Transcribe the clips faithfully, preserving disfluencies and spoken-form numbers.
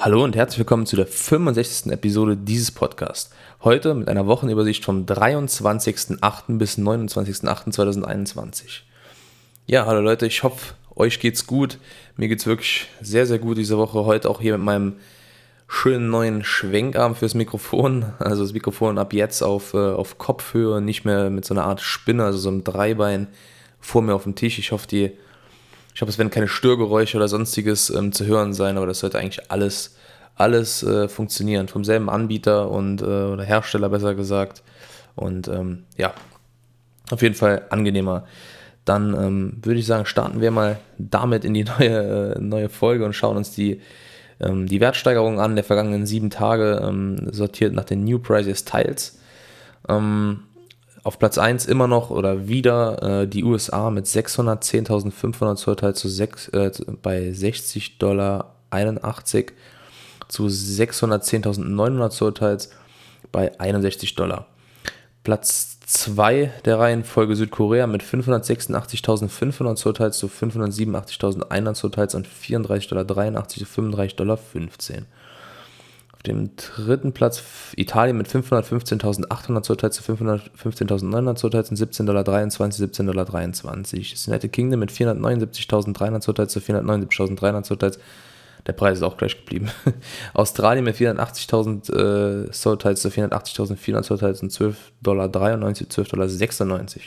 Hallo und herzlich willkommen zu der fünfundsechzigsten Episode dieses Podcasts. Heute mit einer Wochenübersicht vom dreiundzwanzigsten achten bis neunundzwanzigsten achten zweitausendeinundzwanzig. Ja, hallo Leute, ich hoffe, euch geht's gut. Mir geht's wirklich sehr, sehr gut diese Woche. Heute auch hier mit meinem schönen neuen Schwenkarm fürs Mikrofon. Also das Mikrofon ab jetzt auf, äh, auf Kopfhöhe, nicht mehr mit so einer Art Spinne, also so einem Dreibein vor mir auf dem Tisch. Ich hoffe, die Ich hoffe, es werden keine Störgeräusche oder sonstiges ähm, zu hören sein, aber das sollte eigentlich alles, alles äh, funktionieren. Vom selben Anbieter und äh, oder Hersteller besser gesagt. Und ähm, ja, auf jeden Fall angenehmer. Dann ähm, würde ich sagen, starten wir mal damit in die neue, äh, neue Folge und schauen uns die, ähm, die Wertsteigerung an der vergangenen sieben Tage, ähm, sortiert nach den New Prices Tiles. Ähm, Auf Platz eins immer noch oder wieder äh, die U S A mit sechshundertzehntausendfünfhundert Zollteil zu sechs, äh, bei sechzig Dollar einundachtzig zu sechshundertzehntausendneunhundert Zollteils bei einundsechzig Dollar. Platz zwei der Reihenfolge Südkorea mit fünfhundertsechsundachtzigtausendfünfhundert Zollteils zu fünfhundertsiebenundachtzigtausendeinhundert Zollteils und vierunddreißig Dollar dreiundachtzig zu fünfunddreißig Dollar fünfzehn. Auf dem dritten Platz Italien mit fünfhundertfünfzehntausendachthundert Zollteils zu fünfhundertfünfzehntausendneunhundert Zollteils und siebzehn Dollar dreiundzwanzig, siebzehn Dollar dreiundzwanzig. Das United Kingdom mit vierhundertneunundsiebzigtausenddreihundert Zollteils zu vierhundertneunundsiebzigtausenddreihundert Zollteils. Der Preis ist auch gleich geblieben. Australien mit vierhundertachtzigtausend äh, Zollteils zu vierhundertachtzigtausendvierhundert Zollteils und zwölf Dollar dreiundneunzig, zwölf Dollar sechsundneunzig.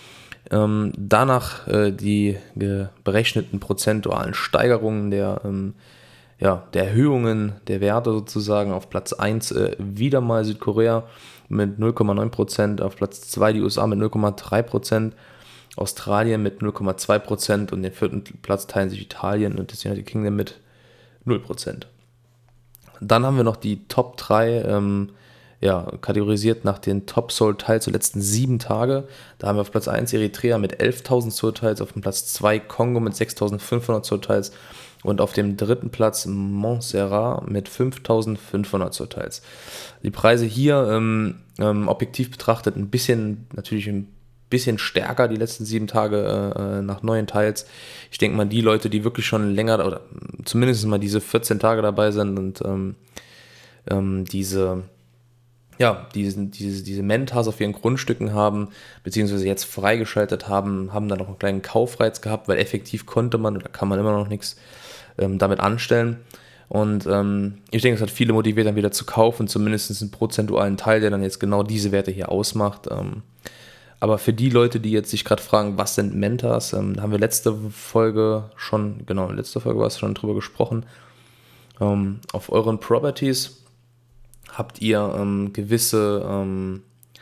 Ähm, danach äh, die äh, berechneten prozentualen Steigerungen der ähm, Ja, der Erhöhungen der Werte sozusagen. Auf Platz eins äh, wieder mal Südkorea mit null Komma neun Prozent, auf Platz zwei die U S A mit null Komma drei Prozent, Australien mit null Komma zwei Prozent und den vierten Platz teilen sich Italien und das United Kingdom mit null Prozent. Dann haben wir noch die Top drei, ähm, ja, kategorisiert nach den Top-Sold-Tiles der letzten sieben Tage. Da haben wir auf Platz eins Eritrea mit elftausend Sold-Tiles, auf dem Platz zwei Kongo mit sechstausendfünfhundert Sold-Tiles und auf dem dritten Platz Montserrat mit fünftausendfünfhundert Zollteils. Die Preise hier ähm, ähm, objektiv betrachtet ein bisschen, natürlich ein bisschen stärker die letzten sieben Tage äh, nach neuen Teils. Ich denke mal, die Leute, die wirklich schon länger oder zumindest mal diese vierzehn Tage dabei sind und ähm, ähm, diese ja, diese, diese, diese Mentas auf ihren Grundstücken haben, beziehungsweise jetzt freigeschaltet haben, haben dann noch einen kleinen Kaufreiz gehabt, weil effektiv konnte man oder kann man immer noch nichts ähm, damit anstellen. Und ähm, ich denke, es hat viele motiviert, dann wieder zu kaufen, zumindest einen prozentualen Teil, der dann jetzt genau diese Werte hier ausmacht. Ähm, aber für die Leute, die jetzt sich gerade fragen, was sind Mentas, ähm, da haben wir letzte Folge schon, genau, in letzter Folge war es schon drüber gesprochen, ähm, auf euren Properties habt ihr ähm, gewisse, ähm,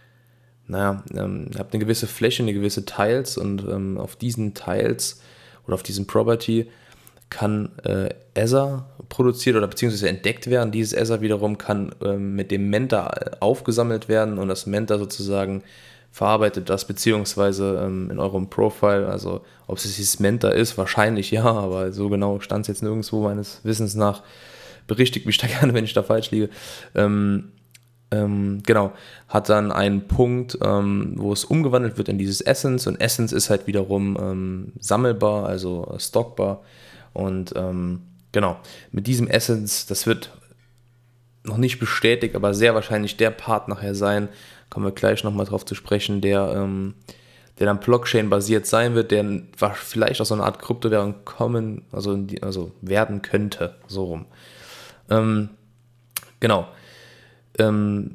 naja, ähm, habt eine gewisse Fläche, eine gewisse Tiles und ähm, auf diesen Tiles oder auf diesem Property kann äh, Ether produziert oder beziehungsweise entdeckt werden. Dieses Ether wiederum kann ähm, mit dem Menta aufgesammelt werden und das Menta sozusagen verarbeitet das, beziehungsweise ähm, in eurem Profile, also ob es dieses Menta ist, wahrscheinlich ja, aber so genau stand es jetzt nirgendwo meines Wissens nach. Berichtigt mich da gerne, wenn ich da falsch liege. Ähm, ähm, genau, hat dann einen Punkt, ähm, wo es umgewandelt wird in dieses Essence und Essence ist halt wiederum ähm, sammelbar, also stockbar und ähm, genau, mit diesem Essence, das wird noch nicht bestätigt, aber sehr wahrscheinlich der Part nachher sein, kommen wir gleich nochmal drauf zu sprechen, der, ähm, der dann Blockchain-basiert sein wird, der vielleicht auch so eine Art Kryptowährung kommen, also, also werden könnte, so rum. Ähm, genau. Ähm,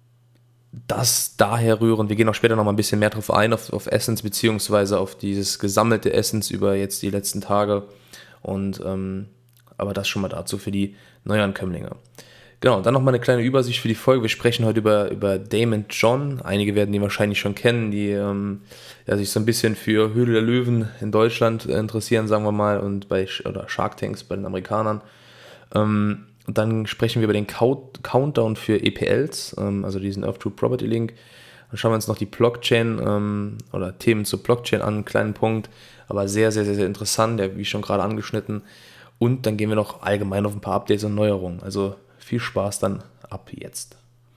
das daher rühren, wir gehen auch später noch mal ein bisschen mehr drauf ein, auf, auf Essence, beziehungsweise auf dieses gesammelte Essence über jetzt die letzten Tage. Und ähm, aber das schon mal dazu für die Neuankömmlinge. Genau, dann nochmal eine kleine Übersicht für die Folge. Wir sprechen heute über, über Daymond John. Einige werden ihn wahrscheinlich schon kennen, die ähm, ja, sich so ein bisschen für Höhle der Löwen in Deutschland interessieren, sagen wir mal, und bei oder Shark Tanks bei den Amerikanern. Ähm, Und dann sprechen wir über den Count- Countdown für E P Ls, ähm, also diesen Earth to Property Link. Dann schauen wir uns noch die Blockchain ähm, oder Themen zur Blockchain an, einen kleinen Punkt, aber sehr, sehr, sehr, sehr interessant, der, wie schon gerade angeschnitten. Und dann gehen wir noch allgemein auf ein paar Updates und Neuerungen. Also viel Spaß dann ab jetzt.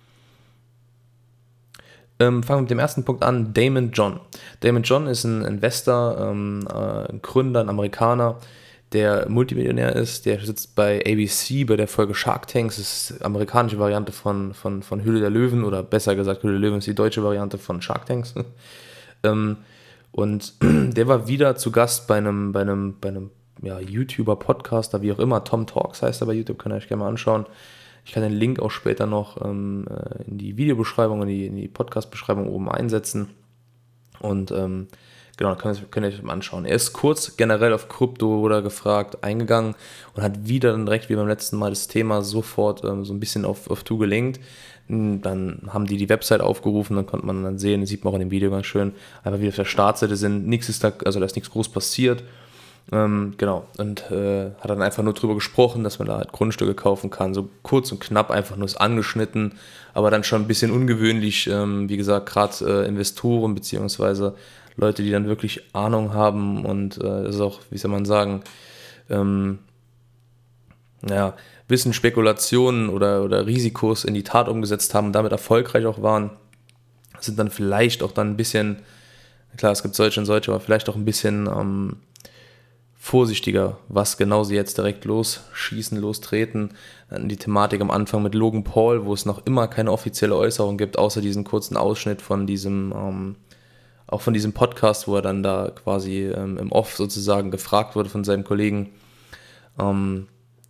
Ähm, fangen wir mit dem ersten Punkt an, Daymond John. Daymond John ist ein Investor, ähm, äh, ein Gründer, ein Amerikaner, der Multimillionär ist, der sitzt bei A B C bei der Folge Shark Tanks, das ist die amerikanische Variante von, von, von Höhle der Löwen, oder besser gesagt, Höhle der Löwen ist die deutsche Variante von Shark Tanks. ähm, und der war wieder zu Gast bei einem, bei einem, bei einem ja, YouTuber, Podcaster, wie auch immer, Tom Talks heißt er bei YouTube, könnt ihr euch gerne mal anschauen. Ich kann den Link auch später noch ähm, in die Videobeschreibung, in die, in die Podcast-Beschreibung oben einsetzen. Und ähm, genau, könnt ihr, könnt ihr euch mal anschauen. Er ist kurz generell auf Krypto oder gefragt eingegangen und hat wieder dann direkt wie beim letzten Mal das Thema sofort ähm, so ein bisschen auf, auf To gelenkt. Dann haben die die Website aufgerufen, dann konnte man dann sehen, das sieht man auch in dem Video ganz schön, einfach wie auf der Startseite sind, nichts ist da, also da ist nichts groß passiert. Ähm, genau, und äh, hat dann einfach nur drüber gesprochen, dass man da halt Grundstücke kaufen kann, so kurz und knapp, einfach nur ist angeschnitten, aber dann schon ein bisschen ungewöhnlich, ähm, wie gesagt, gerade äh, Investoren beziehungsweise Leute, die dann wirklich Ahnung haben und äh, das ist auch, wie soll man sagen, ähm, naja, Wissen, Spekulationen oder, oder Risikos in die Tat umgesetzt haben und damit erfolgreich auch waren, sind dann vielleicht auch dann ein bisschen, klar, es gibt solche und solche, aber vielleicht auch ein bisschen ähm, vorsichtiger, was genau sie jetzt direkt losschießen, lostreten. Die Thematik am Anfang mit Logan Paul, wo es noch immer keine offizielle Äußerung gibt, außer diesen kurzen Ausschnitt von diesem, ähm, auch von diesem Podcast, wo er dann da quasi ähm, im Off sozusagen gefragt wurde von seinem Kollegen. Ähm,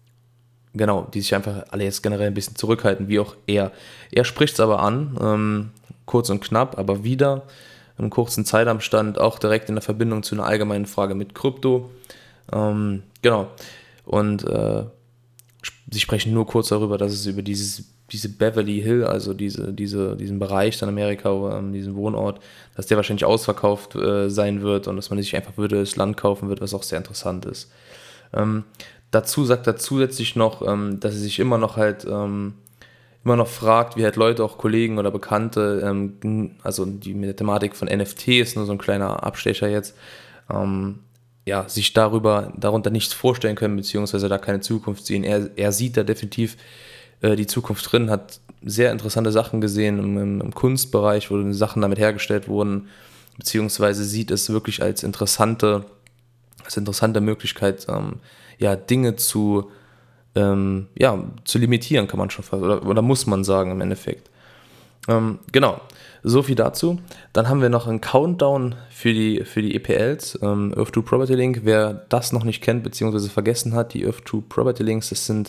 genau, die sich einfach alle jetzt generell ein bisschen zurückhalten, wie auch er. Er spricht es aber an, ähm, kurz und knapp, aber wieder im kurzen Zeitabstand, auch direkt in der Verbindung zu einer allgemeinen Frage mit Krypto. Ähm, genau. Und äh, sie sprechen nur kurz darüber, dass es über dieses, diese Beverly Hill, also diese, diese, diesen Bereich in Amerika, ähm, diesen Wohnort, dass der wahrscheinlich ausverkauft äh, sein wird und dass man sich einfach würde das Land kaufen wird, was auch sehr interessant ist. Ähm, dazu sagt er zusätzlich noch, ähm, dass er sich immer noch halt ähm, immer noch fragt, wie halt Leute, auch Kollegen oder Bekannte, ähm, also die mit der Thematik von N F Ts, nur so ein kleiner Abstecher jetzt, ähm, ja, sich darüber, darunter nichts vorstellen können, beziehungsweise da keine Zukunft sehen. Er, er sieht da definitiv äh, die Zukunft drin, hat sehr interessante Sachen gesehen im, im, im Kunstbereich, wo Sachen damit hergestellt wurden, beziehungsweise sieht es wirklich als interessante, als interessante Möglichkeit, ähm, ja, Dinge zu, ähm, ja, zu limitieren, kann man schon fast, oder, oder muss man sagen im Endeffekt. Ähm, genau, so viel dazu. Dann haben wir noch einen Countdown für die, für die E P Ls, ähm, Earth two Property Link. Wer das noch nicht kennt, beziehungsweise vergessen hat, die Earth two Property Links, das sind,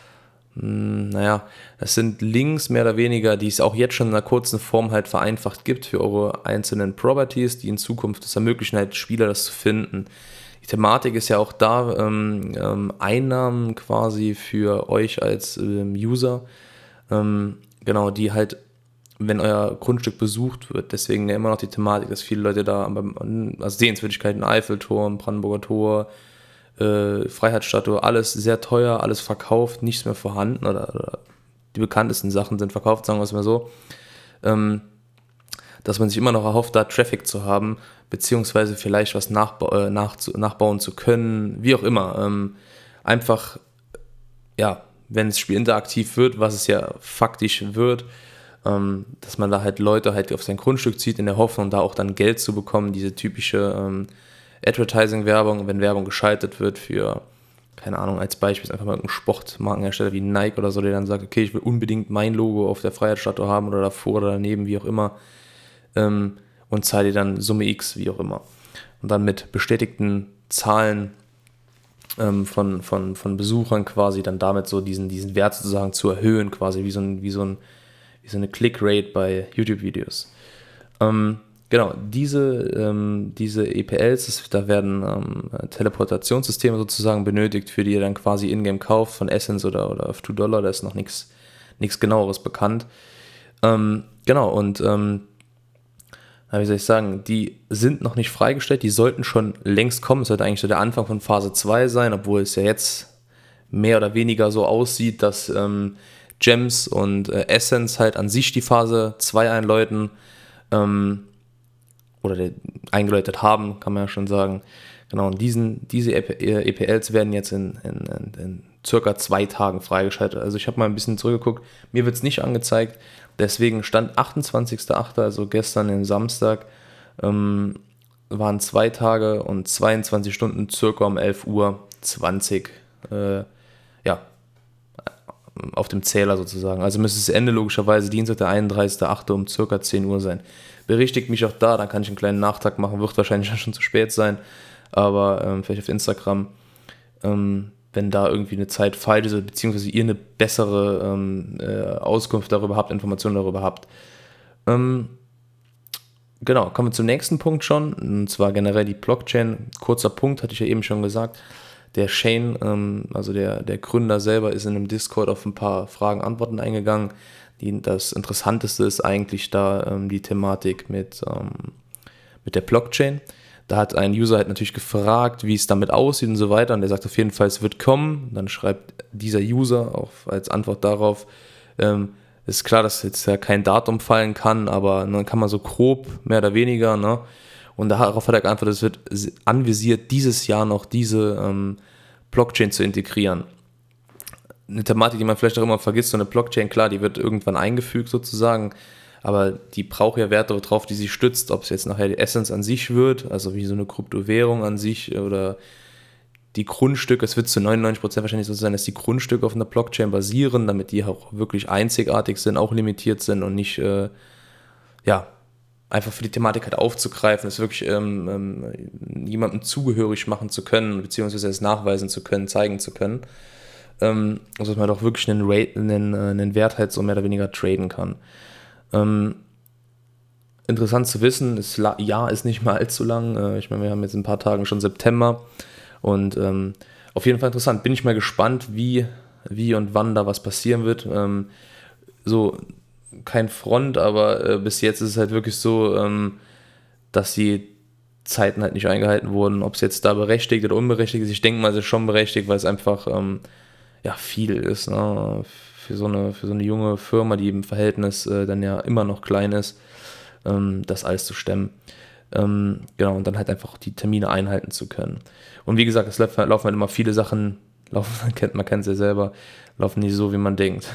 mh, naja, das sind Links mehr oder weniger, die es auch jetzt schon in einer kurzen Form halt vereinfacht gibt für eure einzelnen Properties, die in Zukunft es ermöglichen, halt Spieler das zu finden. Die Thematik ist ja auch da, ähm, ähm, Einnahmen quasi für euch als ähm, User, ähm, genau, die halt, wenn euer Grundstück besucht wird, deswegen ja immer noch die Thematik, dass viele Leute da, also Sehenswürdigkeiten, Eiffelturm, Brandenburger Tor, äh, Freiheitsstatue, alles sehr teuer, alles verkauft, nichts mehr vorhanden oder, oder die bekanntesten Sachen sind verkauft, sagen wir es mal so, ähm, dass man sich immer noch erhofft, da Traffic zu haben, beziehungsweise vielleicht was nachba- äh, nach, nachbauen zu können, wie auch immer. Ähm, einfach, ja, wenn das Spiel interaktiv wird, was es ja faktisch wird, ähm, dass man da halt Leute halt auf sein Grundstück zieht, in der Hoffnung, da auch dann Geld zu bekommen, diese typische ähm, Advertising-Werbung, wenn Werbung geschaltet wird für, keine Ahnung, als Beispiel ist einfach mal irgendein Sportmarkenhersteller wie Nike oder so, der dann sagt, okay, ich will unbedingt mein Logo auf der Freiheitsstatue haben oder davor oder daneben, wie auch immer, ähm, und zahle dir dann Summe X, wie auch immer. Und dann mit bestätigten Zahlen ähm, von, von, von Besuchern quasi dann damit so diesen, diesen Wert sozusagen zu erhöhen, quasi wie so, ein, wie so, ein, wie so eine Click-Rate bei YouTube-Videos. Ähm, genau, diese, ähm, diese E P Ls, das, da werden ähm, Teleportationssysteme sozusagen benötigt, für die ihr dann quasi in-game kauft, von Essence oder, oder auf zwei Dollar, da ist noch nichts genaueres bekannt. Ähm, genau, und ähm, wie soll ich sagen, die sind noch nicht freigestellt, die sollten schon längst kommen, es sollte eigentlich so der Anfang von Phase zwei sein, obwohl es ja jetzt mehr oder weniger so aussieht, dass ähm, Gems und äh, Essence halt an sich die Phase zwei einläuten, ähm, oder die, eingeläutet haben, kann man ja schon sagen. Genau, und diesen, diese E P Ls werden jetzt in, in, in, in circa zwei Tagen freigeschaltet. Also ich habe mal ein bisschen zurückgeguckt, mir wird es nicht angezeigt, deswegen stand achtundzwanzigster achter, also gestern, den Samstag, ähm, waren zwei Tage und zweiundzwanzig Stunden circa um elf Uhr zwanzig äh, ja, auf dem Zähler sozusagen. Also müsste das Ende logischerweise Dienstag, der einunddreißigster achte um circa zehn Uhr sein. Berichtigt mich auch da, dann kann ich einen kleinen Nachtrag machen, wird wahrscheinlich schon zu spät sein, aber ähm, vielleicht auf Instagram, ähm, wenn da irgendwie eine Zeit falsch ist, beziehungsweise ihr eine bessere ähm, äh, Auskunft darüber habt, Informationen darüber habt. Ähm, genau, kommen wir zum nächsten Punkt schon, und zwar generell die Blockchain. Kurzer Punkt, hatte ich ja eben schon gesagt. Der Shane, ähm, also der, der Gründer selber, ist in einem Discord auf ein paar Fragen, Antworten eingegangen. Die, das Interessanteste ist eigentlich da ähm, die Thematik mit, ähm, mit der Blockchain. Da hat ein User halt natürlich gefragt, wie es damit aussieht und so weiter. Und der sagt auf jeden Fall, es wird kommen. Dann schreibt dieser User auch als Antwort darauf, ähm, ist klar, dass jetzt ja kein Datum fallen kann, aber dann kann man so grob, mehr oder weniger, ne? Und darauf hat er geantwortet, es wird anvisiert, dieses Jahr noch diese ähm, Blockchain zu integrieren. Eine Thematik, die man vielleicht auch immer vergisst, so eine Blockchain, klar, die wird irgendwann eingefügt sozusagen, aber die braucht ja Werte drauf, die sie stützt, ob es jetzt nachher die Essence an sich wird, also wie so eine Kryptowährung an sich oder die Grundstücke, es wird zu neunundneunzig Prozent wahrscheinlich so sein, dass die Grundstücke auf einer Blockchain basieren, damit die auch wirklich einzigartig sind, auch limitiert sind und nicht, äh, ja, einfach für die Thematik halt aufzugreifen, es wirklich ähm, ähm, jemandem zugehörig machen zu können, beziehungsweise es nachweisen zu können, zeigen zu können, ähm, also dass man doch wirklich einen, Rate, einen, äh, einen Wert halt so mehr oder weniger traden kann. Ähm, interessant zu wissen, das Jahr ist nicht mal allzu lang, äh, ich meine, wir haben jetzt in ein paar Tagen schon September und ähm, auf jeden Fall interessant, bin ich mal gespannt, wie, wie und wann da was passieren wird. Ähm, so, kein Front, aber äh, bis jetzt ist es halt wirklich so, ähm, dass die Zeiten halt nicht eingehalten wurden. Ob es jetzt da berechtigt oder unberechtigt ist, ich denke mal, es ist schon berechtigt, weil es einfach ähm, ja, viel ist, ne? Für so eine, für so eine junge Firma, die im Verhältnis äh, dann ja immer noch klein ist, ähm, das alles zu stemmen. Ähm, genau, und dann halt einfach die Termine einhalten zu können. Und wie gesagt, es laufen halt immer viele Sachen, laufen, kennt, man kennt es ja selber, laufen nicht so, wie man denkt.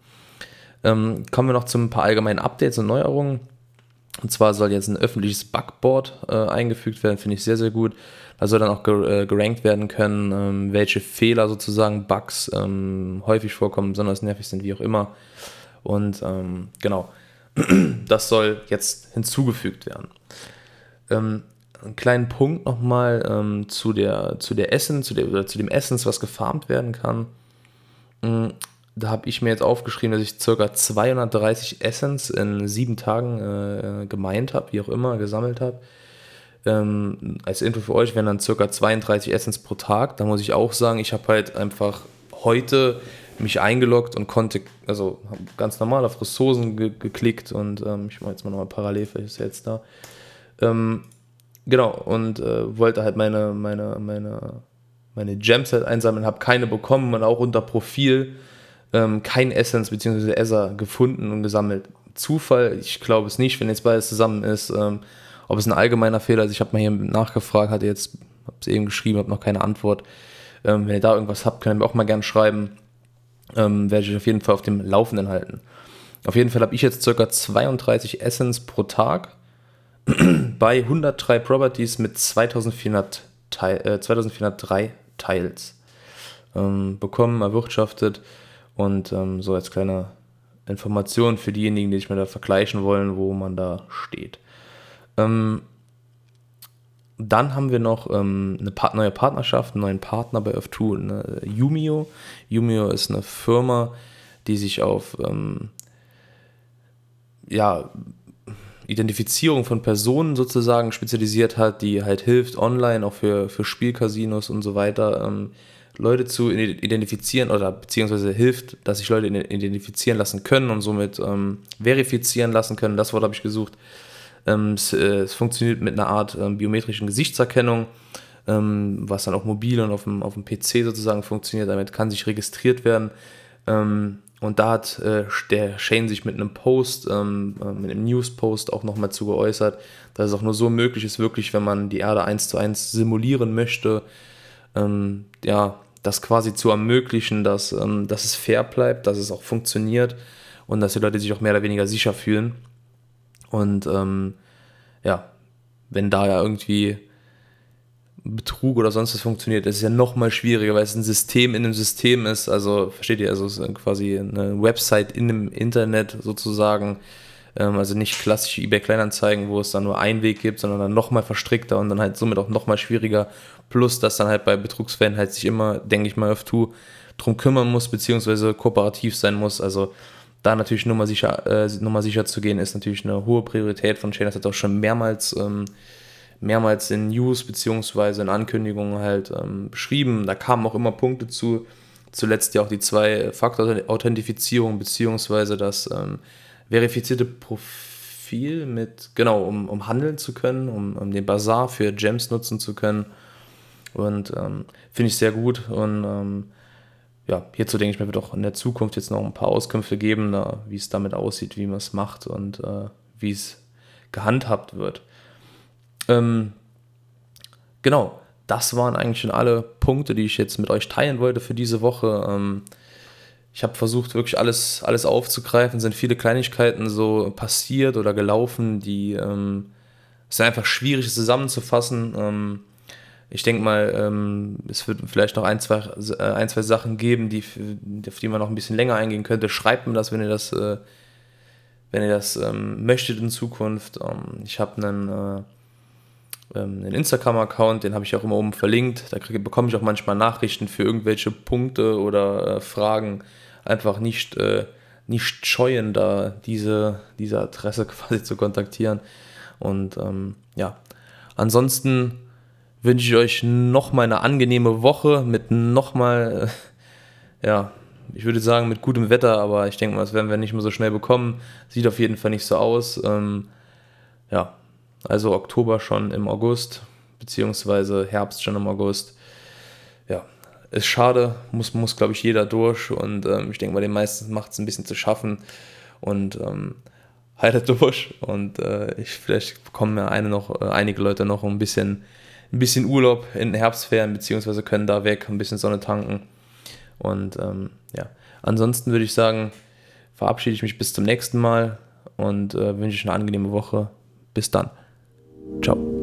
Ähm, kommen wir noch zu ein paar allgemeinen Updates und Neuerungen. Und zwar soll jetzt ein öffentliches Bugboard äh, eingefügt werden, finde ich sehr, sehr gut. Da soll dann auch ger- äh, gerankt werden können, ähm, welche Fehler sozusagen, Bugs ähm, häufig vorkommen, besonders nervig sind, wie auch immer. Und ähm, genau, das soll jetzt hinzugefügt werden. Ähm, einen kleinen Punkt nochmal ähm, zu der, zu der Essen, zu, der, oder zu dem Essence, was gefarmt werden kann. Mhm. Da habe ich mir jetzt aufgeschrieben, dass ich ca. zweihundertdreißig Essence in sieben Tagen äh, gemeint habe, wie auch immer, gesammelt habe. Ähm, als Info für euch wären dann ca. zweiunddreißig Essence pro Tag. Da muss ich auch sagen, ich habe halt einfach heute mich eingeloggt und konnte, also ganz normal auf Ressourcen ge- geklickt und ähm, ich mache jetzt mal nochmal parallel, vielleicht ist er jetzt da. Ähm, genau, und äh, wollte halt meine, meine, meine, meine Gems halt einsammeln, habe keine bekommen und auch unter Profil ähm, kein Essence bzw. Ether gefunden und gesammelt. Zufall, ich glaube es nicht, wenn jetzt beides zusammen ist, ähm, ob es ein allgemeiner Fehler ist. Ich habe mal hier nachgefragt, hatte jetzt, habe es eben geschrieben, habe noch keine Antwort. Ähm, wenn ihr da irgendwas habt, könnt ihr mir auch mal gerne schreiben. Ähm, werde ich auf jeden Fall auf dem Laufenden halten. Auf jeden Fall habe ich jetzt ca. zweiunddreißig Essence pro Tag bei hundertdrei Properties mit zweitausendvierhundert Teil, äh, zweitausendvierhundertdrei Tiles ähm, bekommen, erwirtschaftet. Und ähm, so als kleine Information für diejenigen, die sich mal da vergleichen wollen, wo man da steht. Ähm, dann haben wir noch ähm, eine Part- neue Partnerschaft, einen neuen Partner bei Earth zwei, ne? Yumio. Yumio ist eine Firma, die sich auf ähm, ja, Identifizierung von Personen sozusagen spezialisiert hat, die halt hilft, online, auch für, für Spielcasinos und so weiter, ähm, Leute zu identifizieren oder beziehungsweise hilft, dass sich Leute identifizieren lassen können und somit ähm, verifizieren lassen können. Das Wort habe ich gesucht. Ähm, es, äh, es funktioniert mit einer Art ähm, biometrischen Gesichtserkennung, ähm, was dann auch mobil und auf dem, auf dem P C sozusagen funktioniert. Damit kann sich registriert werden. Ähm, und da hat äh, der Shane sich mit einem Post, ähm, äh, mit einem News-Post auch nochmal zu geäußert, dass es auch nur so möglich ist, wirklich, wenn man die Erde eins zu eins simulieren möchte, ähm, ja, das quasi zu ermöglichen, dass, ähm, dass es fair bleibt, dass es auch funktioniert und dass die Leute sich auch mehr oder weniger sicher fühlen. Und ähm, ja, wenn da ja irgendwie Betrug oder sonst was funktioniert, das ist ja noch mal schwieriger, weil es ein System in einem System ist, also versteht ihr, also es ist quasi eine Website in dem Internet sozusagen, ähm, also nicht klassische eBay-Kleinanzeigen, wo es dann nur einen Weg gibt, sondern dann noch mal verstrickter und dann halt somit auch noch mal schwieriger, plus dass dann halt bei Betrugsfällen halt sich immer, denke ich mal, auf tu drum kümmern muss, beziehungsweise kooperativ sein muss, also da natürlich nur mal sicher, äh, nur mal sicher zu gehen, ist natürlich eine hohe Priorität von Chain, das hat auch schon mehrmals ähm, mehrmals in News beziehungsweise in Ankündigungen halt ähm, beschrieben. Da kamen auch immer Punkte zu, zuletzt ja auch die Zwei-Faktor-Authentifizierung beziehungsweise das ähm, verifizierte Profil mit, genau, um, um handeln zu können, um, um den Bazar für Gems nutzen zu können und ähm, finde ich sehr gut und ähm, ja, hierzu denke ich mir, wird auch in der Zukunft jetzt noch ein paar Auskünfte geben, da, wie es damit aussieht, wie man es macht und äh, wie es gehandhabt wird. Ähm, genau, das waren eigentlich schon alle Punkte, die ich jetzt mit euch teilen wollte für diese Woche. Ähm, ich habe versucht, wirklich alles, alles aufzugreifen. Es sind viele Kleinigkeiten so passiert oder gelaufen, die ähm, es ist einfach schwierig zusammenzufassen. Ähm, ich denke mal, ähm, es wird vielleicht noch ein zwei, äh, ein, zwei Sachen geben, die, auf die man noch ein bisschen länger eingehen könnte. Schreibt mir das, wenn ihr das, äh, wenn ihr das ähm, möchtet in Zukunft. Ähm, ich habe einen äh, einen Instagram-Account, den habe ich auch immer oben verlinkt. Da kriege, bekomme ich auch manchmal Nachrichten für irgendwelche Punkte oder äh, Fragen. Einfach nicht, äh, nicht scheuen, da diese, diese Adresse quasi zu kontaktieren. Und ähm, ja, ansonsten wünsche ich euch nochmal eine angenehme Woche mit nochmal, äh, ja, ich würde sagen mit gutem Wetter, aber ich denke mal, das werden wir nicht mehr so schnell bekommen. Sieht auf jeden Fall nicht so aus. Ähm, ja, also Oktober schon im August, beziehungsweise Herbst schon im August. Ja, ist schade, muss, muss glaube ich, jeder durch und ähm, ich denke mal, den meisten macht es ein bisschen zu schaffen und ähm, haltet durch und äh, ich, vielleicht bekommen ja eine noch, äh, einige Leute noch ein bisschen, ein bisschen Urlaub in den Herbstferien, beziehungsweise können da weg, ein bisschen Sonne tanken und ähm, ja, ansonsten würde ich sagen, verabschiede ich mich bis zum nächsten Mal und äh, wünsche euch eine angenehme Woche. Bis dann. Ciao.